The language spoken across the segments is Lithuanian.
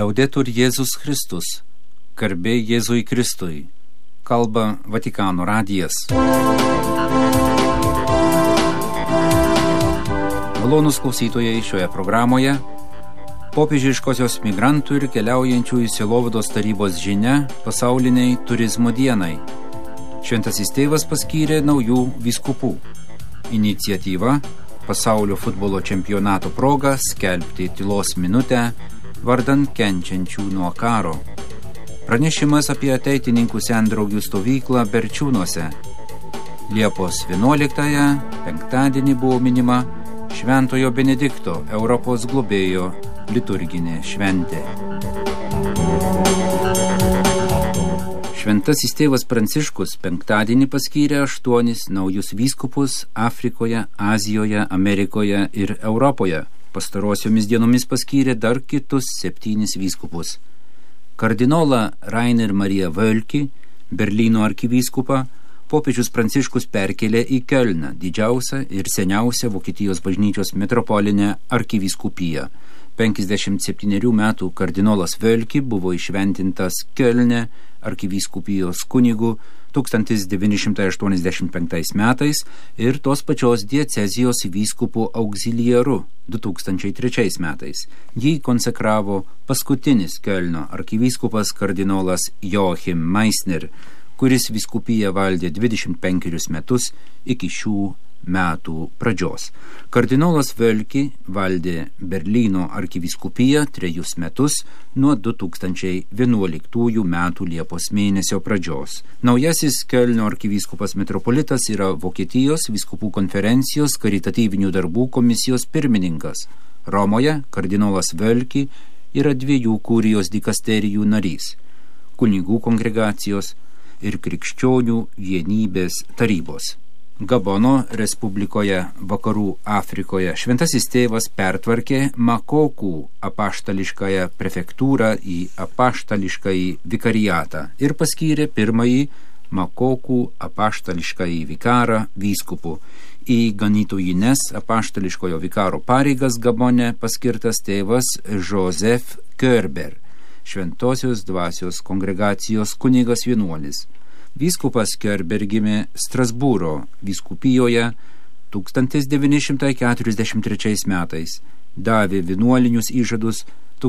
Laudetur Jėzus Kristus, garbė Jėzui Kristui, kalba Vatikano radijas. Malonūs klausytojai, šioje programoje popiežiškosios migrantų ir keliaujančių į Sielovados tarybos žinia pasauliniai turizmo dienai. Šventasis tėvas paskyrė naujų vyskupų. Iniciatyva pasaulio futbolo čempionato proga skelbti tylos minutę vardan kenčiančių nuo karo. Pranešimas apie ateitininkų sendraugių stovyklą Berčiūnuose. Liepos 11-ąją, penktadienį, buvo minima Šventojo Benedikto, Europos globėjo, liturginė šventė. Šventasis tėvas Pranciškus penktadienį paskyrė 8 naujus vyskupus Afrikoje, Azijoje, Amerikoje ir Europoje. Pastarosiomis dienomis paskyrė dar kitus 7 vyskupus. Kardinolą Rainer Mariją Völkį, Berlyno arkivyskupą, popiežius Pranciškus perkelė į Kölną, didžiausią ir seniausią Vokietijos bažnyčios metropolinę arkivyskupiją. 57 metų kardinolas Völkį buvo išventintas Kölne arkivyskupijos kunigu 1985 metais ir tos pačios diecezijos vyskupų auxiliaru 2003 metais. Jį konsekravo paskutinis Kölno arkivyskupas kardinolas Joachim Meissner, kuris vyskupiją valdė 25 metus iki šių metų pradžios. Kardinolas Völkį valdė Berlyno arkivyskupiją 3 metus nuo 2011 metų Liepos mėnesio pradžios. Naujasis Kölno arkivyskupas metropolitas yra Vokietijos vyskupų konferencijos karitatyvinių darbų komisijos pirmininkas. Romoje kardinolas Völkį yra 2 kurijos dikasterijų narys – kunigų kongregacijos ir krikščionių vienybės tarybos. Gabono Respublikoje Vakarų Afrikoje šventasis tėvas pertvarkė Makokų apaštališkąją prefektūrą į apaštališkąjį vikariatą ir paskyrė pirmąjį Makokų apaštališkąjį vikarą vyskupu. Į ganytojines apaštališkojo vikaro pareigas Gabone paskirtas tėvas Joseph Körber, šventosios dvasios kongregacijos kunigas vienuolis. Vyskupas Körber gimė Strasbūro vyskupijoje 1943 metais, davė vienuolinius įžadus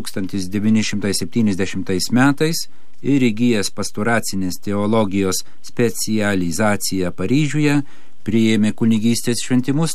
1970 metais ir įgijęs pastoracinės teologijos specializaciją Paryžiuje, priėmė kunigystės šventimus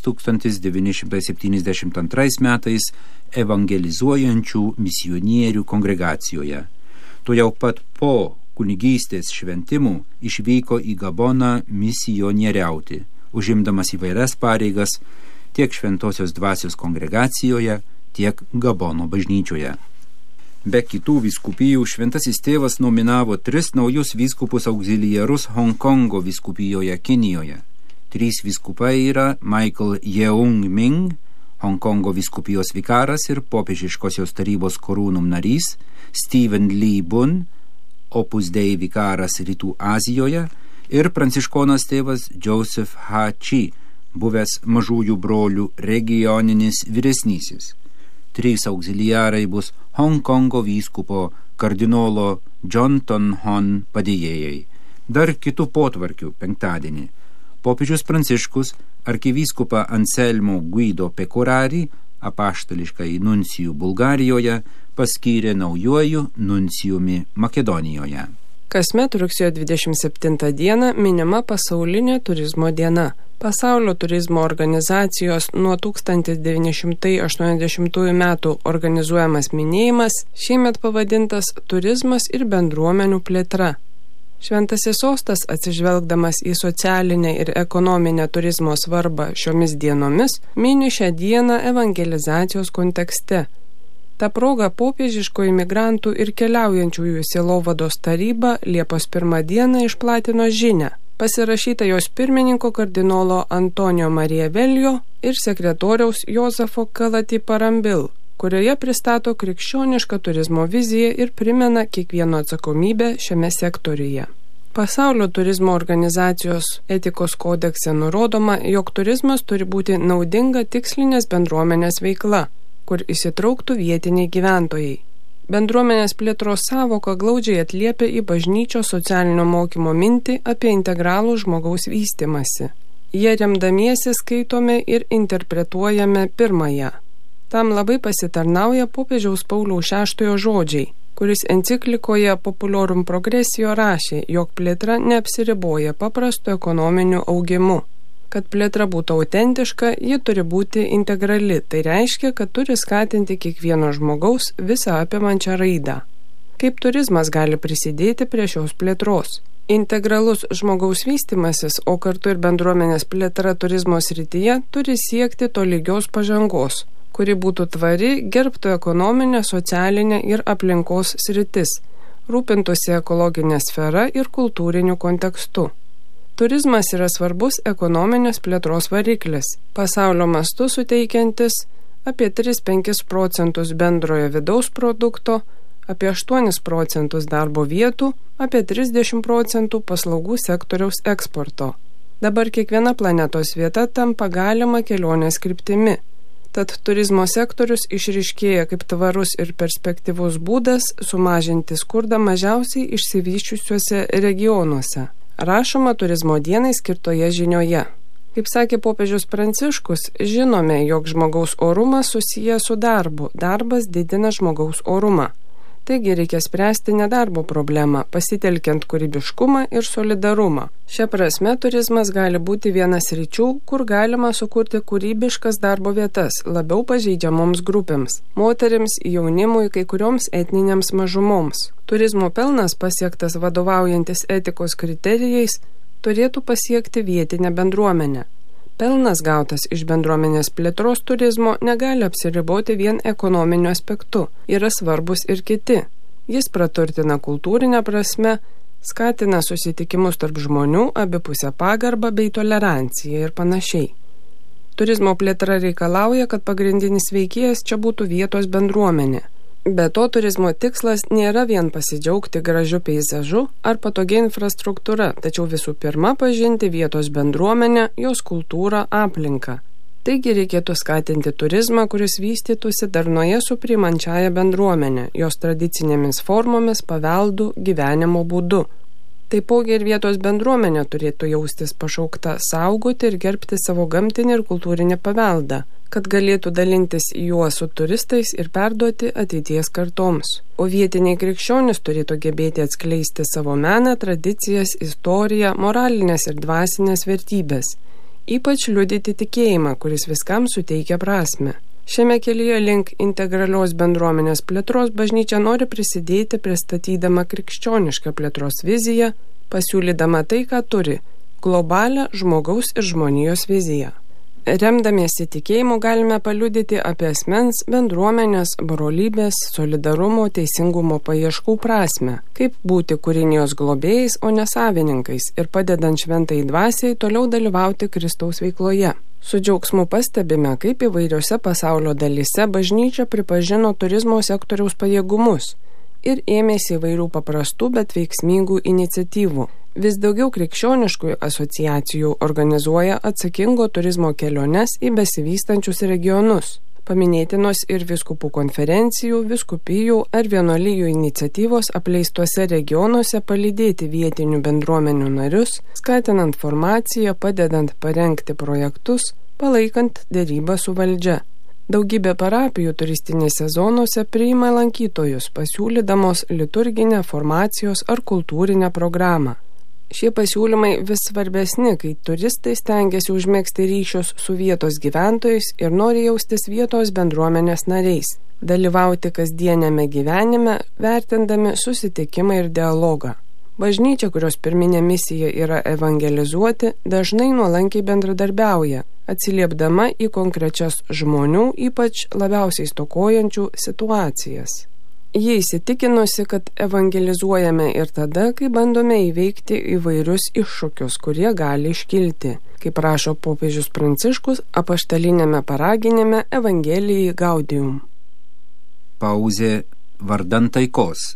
1972 metais evangelizuojančių misionierių kongregacijoje. Tuojau pat po kunigystės šventimų išvyko į Gaboną misionieriauti, užimdamas įvairias pareigas tiek šventosios dvasios kongregacijoje, tiek Gabono bažnyčioje. Be kitų vyskupijų šventasis tėvas nominavo 3 naujus vyskupus auxiliarus Hongkongo vyskupijoje Kinijoje. 3 vyskupai yra Michael Yeung Ming, Hongkongo vyskupijos vikaras ir popiežiškosios tarybos korūnum narys, Stephen Lee Bun, Opus Dei vikaras Rytų Azijoje, ir pranciškonas tėvas Joseph H. Chi, buvęs mažųjų brolių regioninis vyresnysis. 3 auxiliarai bus Hongkongo vyskupo kardinolo Johnton Hon padėjėjai. Dar kitų potvarkių penktadienį. Popiežius Pranciškus arkivyskupą Anselmo Guido Pecorari, apaštališkąjį nuncijų Bulgarijoje, paskyrė naujuoju nuncijumi Makedonijoje. Kasmet rugsėjo 27 dieną minima pasaulinė turizmo diena. Pasaulio turizmo organizacijos nuo 1980 metų organizuojamas minėjimas šiemet pavadintas Turizmas ir bendruomenių plėtra. Šventasis sostas, atsižvelgdamas į socialinę ir ekonominę turizmo svarbą šiomis dienomis, mini šią dieną evangelizacijos kontekste. Ta proga popiežiškoji migrantų ir keliaujančiųjų Sielovados taryba Liepos 1 dieną išplatino žinią, pasirašyta jos pirmininko kardinolo Antonijo Marija Veljo ir sekretoriaus Jozefo Kalati Parambil, kurioje pristato krikščionišką turizmo viziją ir primena kiekvieno atsakomybę šiame sektoriuje. Pasaulio turizmo organizacijos etikos kodekse nurodoma, jog turizmas turi būti naudinga tikslinės bendruomenės veikla, kur įsitrauktų vietiniai gyventojai. Bendruomenės plėtros sąvoka glaudžiai atliepia į bažnyčios socialinio mokymo mintį apie integralų žmogaus vystymąsi. Jie remdamiesi skaitome ir interpretuojame pirmąją. Tam labai pasitarnauja popiežiaus Pauliaus VI žodžiai, kuris enciklikoje Populorum Progressio rašė, jog plėtra neapsiriboja paprastu ekonominiu augimu. Kad plėtra būtų autentiška, ji turi būti integrali, tai reiškia, kad turi skatinti kiekvieno žmogaus visą apimančią raidą. Kaip turizmas gali prisidėti prie šios plėtros? Integralus žmogaus vystymasis, o kartu ir bendruomenės plėtra turizmo srityje turi siekti tolygios pažangos, kuri būtų tvari, gerbtų ekonominę, socialinę ir aplinkos sritis, rūpintųsi ekologinę sferą ir kultūriniu kontekstu. Turizmas yra svarbus ekonominės plėtros variklis, pasaulio mastu suteikiantis apie 3–5% bendrojo vidaus produkto, apie 8% darbo vietų, apie 30% paslaugų sektoriaus eksporto. Dabar kiekviena planetos vieta tampa galima kelionės kryptimi. Tad turizmo sektorius išryškėja kaip tvarus ir perspektyvus būdas sumažinti skurdą mažiausiai išsivysčiusiuose regionuose. Rašoma turizmo dienai skirtoje žinioje. Kaip sakė popiežius Pranciškus, žinome, jog žmogaus orumas susijęs su darbu. Darbas didina žmogaus orumą. Taigi reikia spręsti nedarbo problemą, pasitelkiant kūrybiškumą ir solidarumą. Šia prasme, turizmas gali būti vienas sričių, kur galima sukurti kūrybiškas darbo vietas labiau pažeidžiamoms grupėms – moterims, jaunimui, kai kurioms etninėms mažumoms. Turizmo pelnas pasiektas vadovaujantis etikos kriterijais turėtų pasiekti vietinę bendruomenę. Pelnas gautas iš bendruomenės plėtros turizmo negali apsiriboti vien ekonominiu aspektu, yra svarbus ir kiti. Jis praturtina kultūrinę prasme, skatina susitikimus tarp žmonių, abipusę pagarbą bei toleranciją ir panašiai. Turizmo plėtra reikalauja, kad pagrindinis veikėjas čia būtų vietos bendruomenė. Be to, turizmo tikslas nėra vien pasidžiaugti gražiu peizažu ar patogia infrastruktūra, tačiau visų pirma pažinti vietos bendruomenę, jos kultūrą, aplinką. Taigi reikėtų skatinti turizmą, kuris vystytųsi darnoje su priimančiaja bendruomenė, jos tradicinėmis formomis, paveldu, gyvenimo būdu. Taipogi ir vietos bendruomenė turėtų jaustis pašaukta saugoti ir gerbti savo gamtinį ir kultūrinį paveldą, kad galėtų dalintis juo su turistais ir perduoti ateities kartoms. O vietiniai krikščionys turėtų gebėti atskleisti savo meną, tradicijas, istoriją, moralinės ir dvasinės vertybės, ypač liudyti tikėjimą, kuris viskam suteikia prasmę. Šiame kelyje link integralios bendruomenės plėtros bažnyčia nori prisidėti pristatydama krikščionišką plėtros viziją, pasiūlydama tai, ką turi – globalią žmogaus ir žmonijos viziją. Remdamiesi tikėjimu galime paliudyti apie asmens, bendruomenės, brolybės, solidarumo, teisingumo paieškų prasmę, kaip būti kūrinijos globėjais, o ne savininkais ir padedant šventai dvasiai toliau dalyvauti Kristaus veikloje. Su džiaugsmu pastebime, kaip įvairiose pasaulio dalyse bažnyčia pripažino turizmo sektoriaus pajėgumus ir ėmėsi įvairių paprastų, bet veiksmingų iniciatyvų. Vis daugiau krikščioniškų asociacijų organizuoja atsakingo turizmo keliones į besivystančius regionus. Paminėtinos ir vyskupų konferencijų, vyskupijų ar vienuolijų iniciatyvos apleistuose regionuose palydėti vietinių bendruomenių narius, skatinant formaciją, padedant parengti projektus, palaikant derybą su valdžia. Daugybė parapijų turistinėse zonose priima lankytojus, pasiūlydamos liturginę, formacijos ar kultūrinę programą. Šie pasiūlymai vis svarbesni, kai turistai stengiasi užmegzti ryšius su vietos gyventojais ir nori jaustis vietos bendruomenės nariais, dalyvauti kasdienėme gyvenime, vertindami susitikimą ir dialogą. Bažnyčia, kurios pirminė misija yra evangelizuoti, dažnai nuolankiai bendradarbiauja, atsiliepdama į konkrečias žmonių, ypač labiausiai stokojančių situacijas. Jie įsitikinusi, kad evangelizuojame ir tada, kai bandome įveikti įvairius iššūkius, kurie gali iškilti, kaip rašo popiežius Pranciškus apaštalinėme paraginime Evangelijai Gaudium. Pauzė vardan taikos.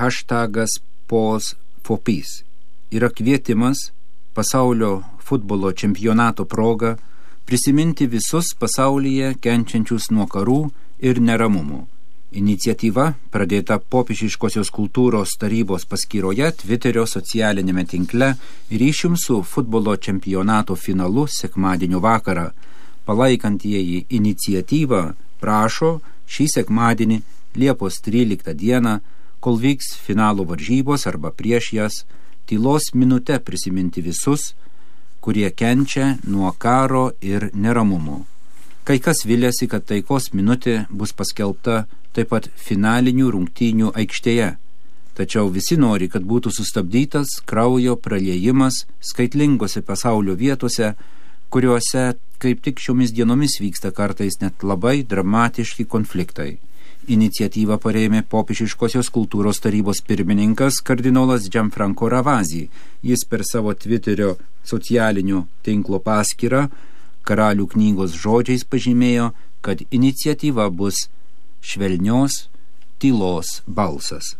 #Pause for Peace yra kvietimas pasaulio futbolo čempionato proga prisiminti visus pasaulyje kenčiančius nuo karų ir neramumų Iniciatyva pradėta Popiežiškosios kultūros tarybos paskyroje Twitterio socialinėme tinkle ryšium su futbolo čempionato finalu sekmadienio vakarą. Palaikantieji iniciatyvą prašo šį sekmadienį Liepos 13 dieną, kol vyks finalo varžybos arba prieš jas, tylos minute prisiminti visus, kurie kenčia nuo karo ir neramumų. Kai kas viliasi, kad taikos minutė bus paskelbta taip pat finalinių rungtynių aikštėje. Tačiau visi nori, kad būtų sustabdytas kraujo praliejimas skaitlingose pasaulio vietose, kuriuose kaip tik šiomis dienomis vyksta kartais net labai dramatiški konfliktai. Iniciatyvą parėmė Popiežiškosios kultūros tarybos pirmininkas kardinolas Gianfranco Ravasi. Jis per savo Twitterio socialinio tinklo paskyrą Karalių knygos žodžiais pažymėjo, kad iniciatyva bus švelnios tylos balsas.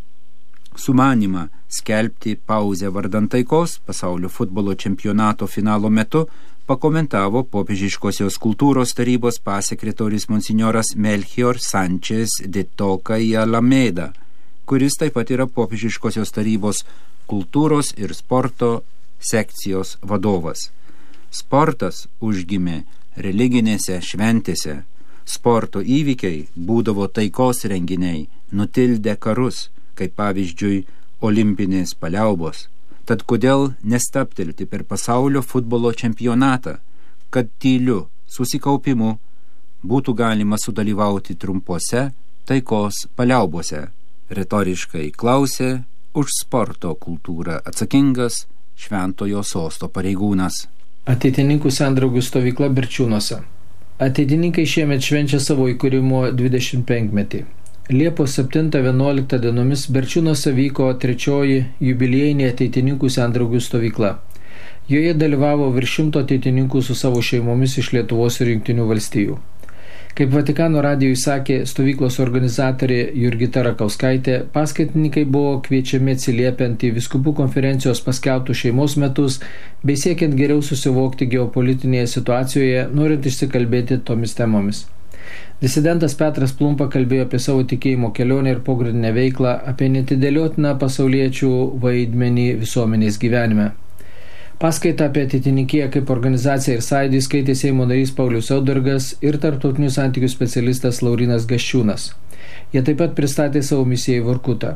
Sumanymą skelbti pauzę vardan taikos pasaulio futbolo čempionato finalo metu pakomentavo Popiežiškosios kultūros tarybos pasekretorius monsinjoras Melchior Sánchez de Toca y Alameda, kuris taip pat yra Popiežiškosios tarybos kultūros ir sporto sekcijos vadovas. Sportas užgimė religinėse šventėse. Sporto įvykiai būdavo taikos renginiai, nutildę karus, kaip pavyzdžiui olimpinės paliaubos. Tad kodėl nestaptelti per pasaulio futbolo čempionatą, kad tyliu susikaupimu būtų galima sudalyvauti trumpose taikos paliaubose? Retoriškai klausė už sporto kultūrą atsakingas Šventojo sosto pareigūnas. Ateitininkų sendraugių stovykla Berčiūnuose. Ateitininkai šiemet švenčia savo įkūrimo 25-metį. Liepos 7-11 dienomis Berčiūnuose vyko 3 jubiliejinė ateitininkų sendraugių stovykla. Joje dalyvavo virš 100 ateitininkų su savo šeimomis iš Lietuvos ir Jungtinių valstijų. Kaip Vatikano radijui sakė stovyklos organizatorė Jurgita Rakauskaitė, paskaitininkai buvo kviečiami atsiliepiant į vyskupų konferencijos paskelbtų šeimos metus, bei siekiant geriau susivokti geopolitinėje situacijoje, norint išsikalbėti tomis temomis. Disidentas Petras Plumpa kalbėjo apie savo tikėjimo kelionę ir pogrindinę veiklą, apie netidėliotiną pasauliečių vaidmenį visuomenės gyvenime. Paskaitą apie ateitininkiją kaip organizaciją ir sąjūdį skaitė Seimo narys Paulius Saudargas ir tarptautinių santykių specialistas Laurynas Gasčiūnas. Jie taip pat pristatė savo misiją į Vorkutą.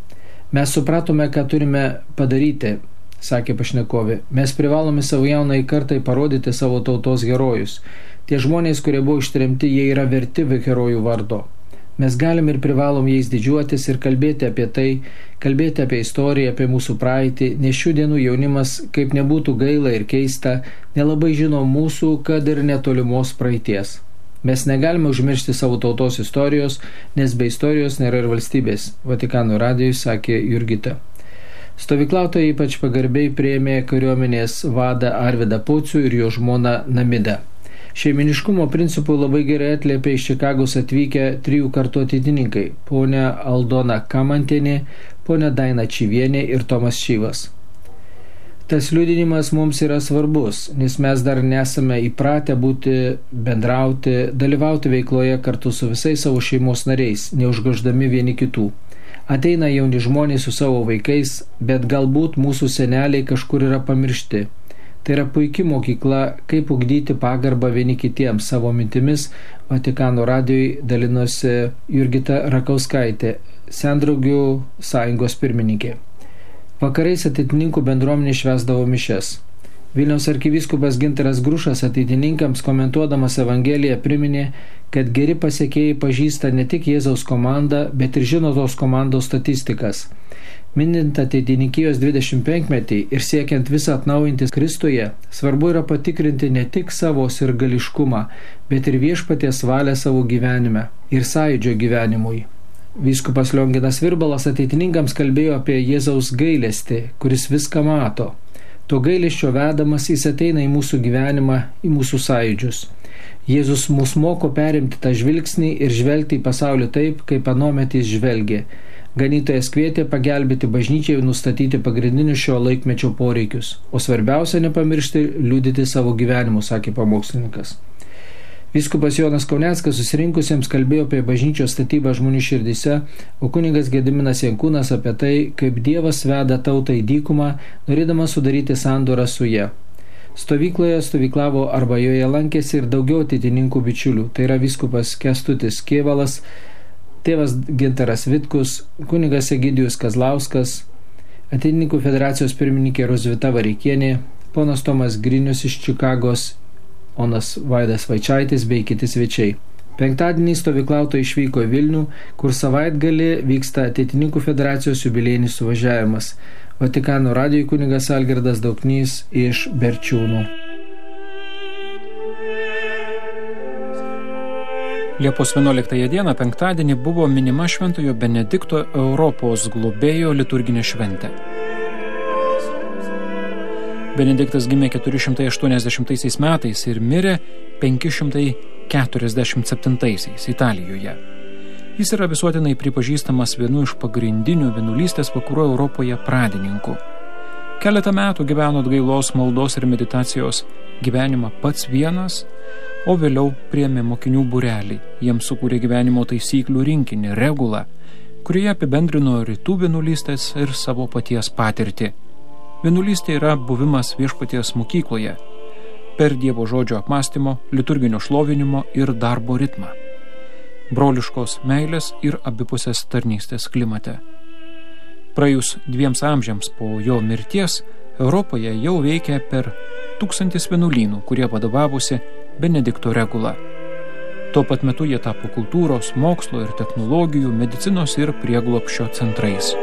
Mes supratome, ką turime padaryti, sakė pašnekovė. Mes privalome savo jaunai kartai parodyti savo tautos herojus. Tie žmonės, kurie buvo ištremti, jie yra verti herojų vardo. Mes galim ir privalom jais didžiuotis ir kalbėti apie tai, kalbėti apie istoriją, apie mūsų praeitį, nes šių dienų jaunimas, kaip nebūtų gaila ir keista, nelabai žino mūsų, kad ir netolimos praeities. Mes negalime užmiršti savo tautos istorijos, nes be istorijos nėra ir valstybės, Vatikano radijui sakė Jurgita. Stovyklautojai ypač pagarbiai priėmė kariuomenės vadą Arvydą Pocių ir jo žmoną Namidą. Šeiminiškumo principų labai gerai atliepė iš Čikagos atvykę 3 kartų ateitininkai – ponia Aldona Kamantienė, ponia Daina Čyvienė ir Tomas Čyvas. Tas liudinimas mums yra svarbus, nes mes dar nesame įpratę būti, bendrauti, dalyvauti veikloje kartu su visais savo šeimos nariais, neužgoždami vieni kitų. Ateina jauni žmonės su savo vaikais, bet galbūt mūsų seneliai kažkur yra pamiršti. Tai yra puikia mokykla, kaip ugdyti pagarbą vieni kitiems savo mintimis, Vatikano radijui dalinosi Jurgita Rakauskaitė, Sendraugių sąjungos pirmininkė. Vakarais ateitininkų bendruomenė švęsdavo mišias. Vilniaus arkivyskupas Gintaras Grušas ateitininkams komentuodamas Evangeliją priminė, kad geri pasekėjai pažįsta ne tik Jėzaus komandą, bet ir žino tos komandos statistikas. Minint ateitininkijos 25-metį ir siekiant visą atnaujinti Kristuje, svarbu yra patikrinti ne tik savo sirgališkumą, bet ir viešpaties valią savo gyvenime ir sąjūdžio gyvenimui. Vyskupas Lionginas Virbalas ateitininkams kalbėjo apie Jėzaus gailestį, kuris viską mato. To gailesčio vedamas jis ateina į mūsų gyvenimą, į mūsų sąjūdžius. Jėzus mus moko perimti tą žvilgsnį ir žvelgti į pasaulį taip, kaip anuomet jis žvelgė. Ganytojas kvietė pagelbėti bažnyčiai ir nustatyti pagrindinius šio laikmečio poreikius, o svarbiausia nepamiršti liudyti savo gyvenimu, sakė pamokslininkas. Vyskupas Jonas Kauneckas susirinkusiems kalbėjo apie bažnyčios statybą žmonių širdise, o kunigas Gediminas Jankūnas apie tai, kaip Dievas veda tautą į dykumą, norėdamas sudaryti sandorą su ja. Stovykloje stovyklavo arba joje lankėsi ir daugiau ateitininkų bičiulių, tai yra vyskupas Kęstutis Kėvalas, tėvas Gintaras Vitkus, kunigas Egidijus Kazlauskas, ateitininkų federacijos pirmininkė Rozvita Vareikienė, ponas Tomas Grinius iš Čikagos, ponas Vaidas Vaičaitis bei kiti svečiai. Penktadienį stovyklautojai išvyko į Vilnių, kur savaitgalį vyksta ateitininkų federacijos jubiliejinis suvažiavimas. Vatikano radijo kunigas Algirdas Dauknys iš Berčiūnų. Liepos 11 dieną penktadienį buvo minima Šventojo Benedikto Europos globėjo liturginė šventė. Benediktas gimė 480 metais ir mirė 547 Italijoje. Jis yra visuotinai pripažįstamas vienu iš pagrindinių vienuolystės vakarų Europoje pradininkų. Keletą metų gyveno atgailos, maldos ir meditacijos gyvenimą pats vienas, o vėliau priėmė mokinių būrelį. Jiems sukūrė gyvenimo taisyklių rinkinį, regulą, kurioje apibendrino rytų vienuolystės ir savo paties patirtį. Vienuolystė yra buvimas viešpaties mokykloje per Dievo žodžio apmąstymo, liturginio šlovinimo ir darbo ritmą, broliškos meilės ir abipusės tarnystės klimate. Praėjus 2 amžiams po jo mirties, Europoje jau veikia per 1000 vienuolynų, kurie vadovavosi Benedikto regula. Tuo pat metu jie tapo kultūros, mokslo ir technologijų, medicinos ir prieglobsčio centrais.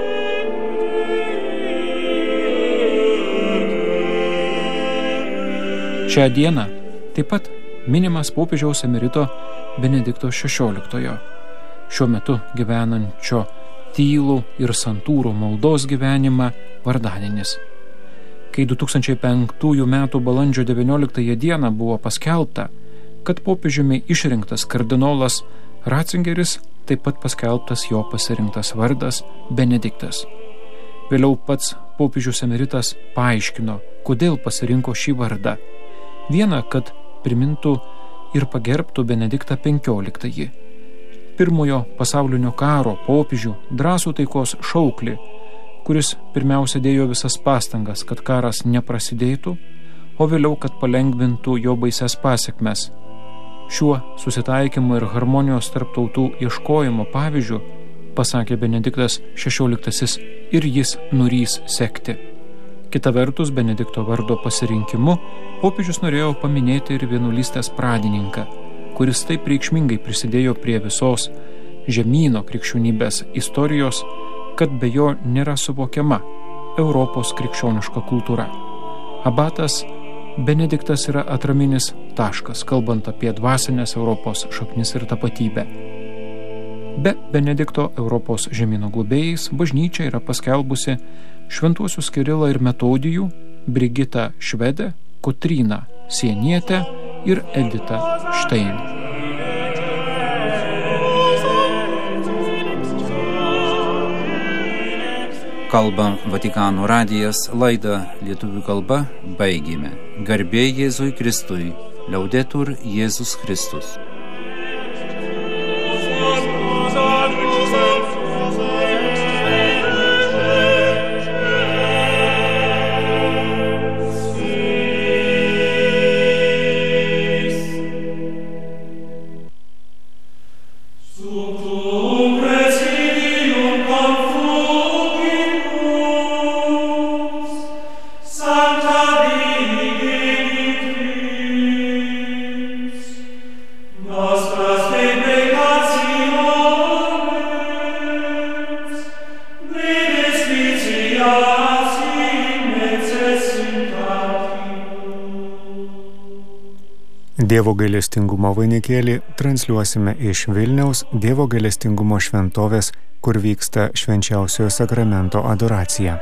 Šią dieną taip pat minimas popiežiaus emerito Benedikto XVI, šiuo metu gyvenančio tylų ir santūrų maldos gyvenimą vardadienis. Kai 2005 metų balandžio 19 dieną buvo paskelbta, kad popiežiumi išrinktas kardinolas Ratzingeris, taip pat paskelbtas jo pasirinktas vardas Benediktas. Vėliau pats popiežius emeritas paaiškino, kodėl pasirinko šį vardą. Viena, kad primintų ir pagerbtų Benediktą XV, pirmojo pasaulinio karo popiežių, drąsų taikos šauklį, kuris pirmiausia dėjo visas pastangas, kad karas neprasidėtų, o vėliau, kad palengvintų jo baises pasekmes. Šiuo susitaikymu ir harmonijos tarp tautų ieškojimo pavyzdžiu, pasakė Benediktas XVI, ir jis nurys sekti. Kita vertus, Benedikto vardo pasirinkimu popiežius norėjo paminėti ir vienuolystės pradininką, kuris taip reikšmingai prisidėjo prie visos žemyno krikščionybės istorijos, kad be jo nėra suvokiama Europos krikščioniška kultūra. Abatas Benediktas yra atraminis taškas, kalbant apie dvasinės Europos šaknis ir tapatybę. Be Benedikto Europos žemyno globėjais bažnyčia yra paskelbusi šventuosius Kirilą ir Metodijų, Brigitą Švedę, Kotryną Sienietę ir Editą Štein. Kalba Vatikano radijas, laidą lietuvių kalba baigėme. Garbė Jėzui Kristui, Liaudetur Jėzus Kristus. Dievo gailestingumo vainikėlį transliuosime iš Vilniaus Dievo gailestingumo šventovės, kur vyksta švenčiausiojo sakramento adoracija.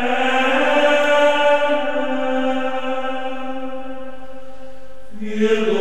Wir